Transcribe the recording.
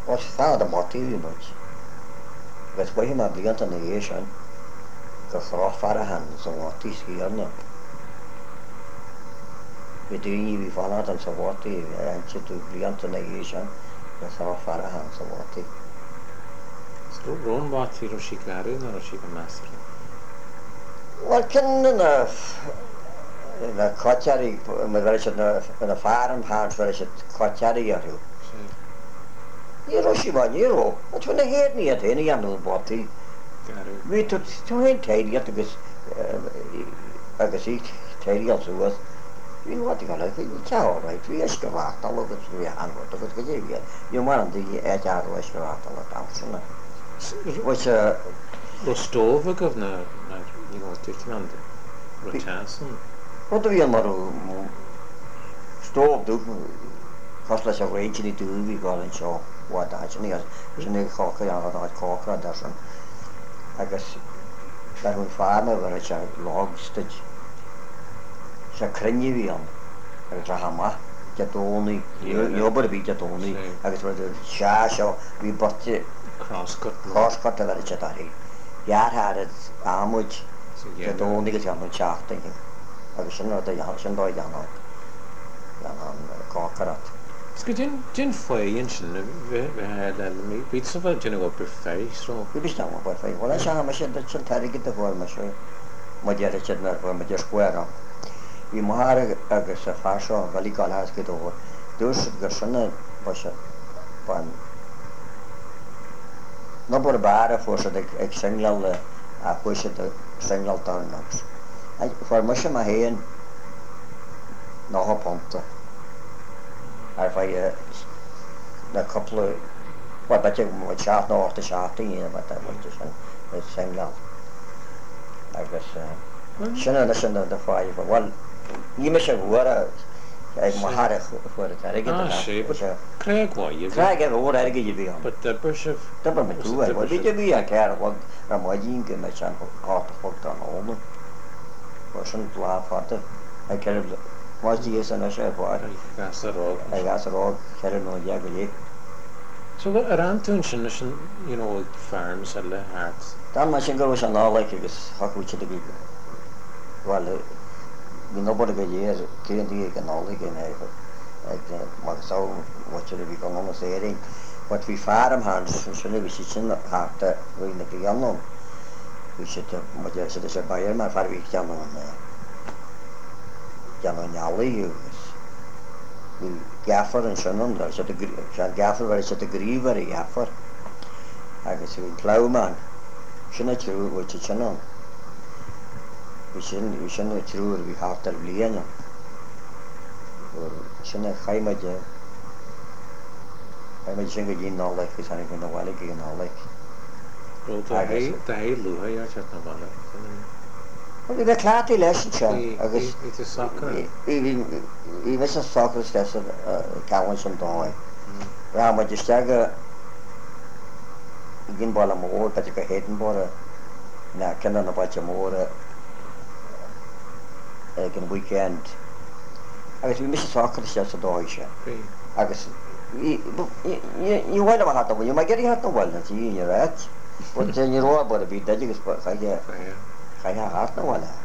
was fan de motíí much. Gus bu má blianta na dhé sin go chráfar a han sa bhátí íarna. Be daoine bhí fanna an sa bhátí anse tú blianta na dhé sin go chráfar a han sa bhátí. Rón bátí ro sí garú na ro sí go measar. Well cin na cotearí na fearan páint bhar se cotearí arú. Ní ro sí bhain níró, a tú na héadní a héna anú bátí. Bhí tú hén téirí agus í téirí suas. Bhí bhátí go le teáid, bhí eis go bhachtal agus bhí anhhat agus go dé bhí. Bhí mar an dí étearú eis go bhachtal a dásanna. Ro stófa goh na tuan rotásan. Wat bhí mar stóbú cos leis a réidirní dúhí gáil an seo bhádáitina sinna chocha anáid cócra dar san agus dar chun fána bhar se lágsteid se crinne bhí an agus a hama detónaí jobar bhí detónaí agus bfuidir seo bhí botte Crosscut a bheit se darí. Gearthad ámuid detónaí agus an teachtain agus sin sin dóid an cócarat. Go din foion sin bí sa bheith duna go bre fééis ró. Bhí bis bu fé bhil se me sin sin taige a bhil me se mu dear si bfu me dear scuir. Bhí mar agus a fáseo bhí gáilhas go dó dús gur sinna se nó bud bara fu ag singlal a chuise singlal darnagus. Fuair mu sem a héan náthpónta ar bhaid na coppla bete mu seaach náta seaachtaí bhaite sin singlal agus sinna na sinna de fáid bhil ní me se bhuara ag mar fuair aige Craig ór aige bhí an. Dabar me tú bhil bhí bhí a cear bhil ar maidín go me an átacht an óma. Sin láfata ag ceir mátí san sé bhir ag gasrá ceir nó deag go lé. So ar antún sin ag farms a le hart. Tá mar sin go an nála agus haúte a bíbe. Bhil hí nóbar go dhéir céantaí ag an nála gin mar sáte bhí go nóna éing, wat bhí fearm há sinna bhí si sin háta roiine go annom. Bhí si sé bair mar far bhí ceannealaí agus bhí gafar an sinan gafar bhar se a gríomhar i gafar agus bhí pláán sinna trú bhte sinan. Bhí sinna trúr bhí hátar bliana sinna chaimiide sin go dtíon nála gus anna go bhhaile go an nála. Tá hé luha ar te na bhile. Bhí bheith clátaí leis se agus hí bheits an socras leis cehain san dáid. Rá mu isteige gin ball mór pe go héanbóra na cinna na baite móra ag an weekend. Agus bhí mis socras leis a dáid se. Agus bhile hat bhil, me geirí hat bhil na tíí réit. Ní rá bud a bhí deidir chaithe hart na bhile.